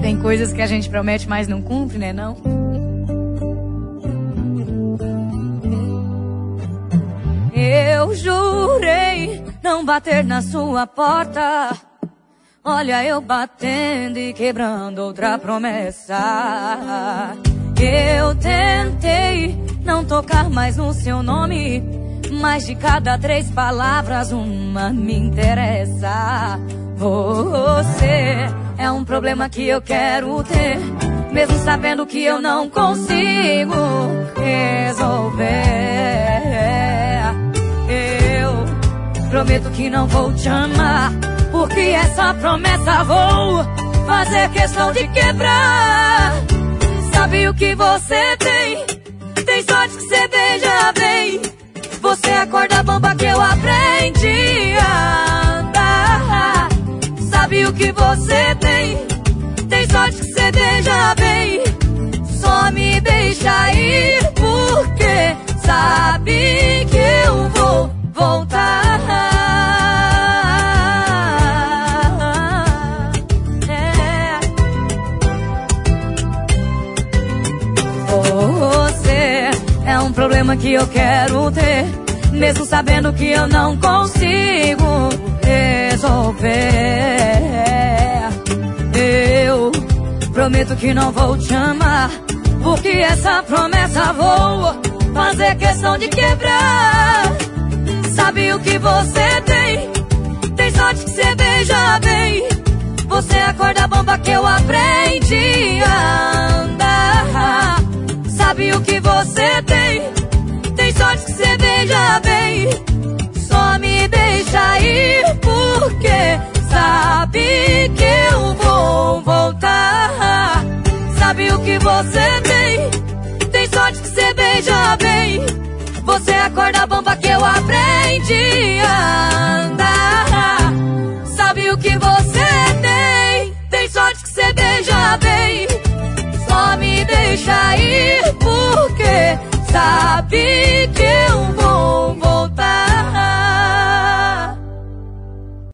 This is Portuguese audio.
Tem coisas que a gente promete, mas não cumpre, né não? Eu jurei não bater na sua porta. Olha eu batendo e quebrando outra promessa. Eu tentei não tocar mais no seu nome, mas de cada 3 palavras uma me interessa. Você é um problema que eu quero ter, mesmo sabendo que eu não consigo resolver. Eu prometo que não vou te amar, porque essa promessa vou fazer questão de quebrar. Sabe o que você tem? Tem sorte que você beija bem. Você acorda bomba que eu aprendi a andar. Sabe o que você tem? Tem sorte que você beija bem. Só me deixa ir, porque sabe que eu vou voltar. Você é um problema que eu quero ter, mesmo sabendo que eu não consigo resolver. Eu prometo que não vou te amar, porque essa promessa vou fazer questão de quebrar. Sabe o que você tem? Tem sorte que você beija bem. Você acorda bomba que eu aprendi a andar. Sabe o que você tem? Tem sorte que você beija bem. Só me deixa ir, porque sabe que eu vou voltar. Sabe o que você tem? Tem sorte que você beija bem. Você acorda bomba que eu aprendi a andar. Sabe o que você tem? Tem sorte que você beija bem. Só me deixa ir,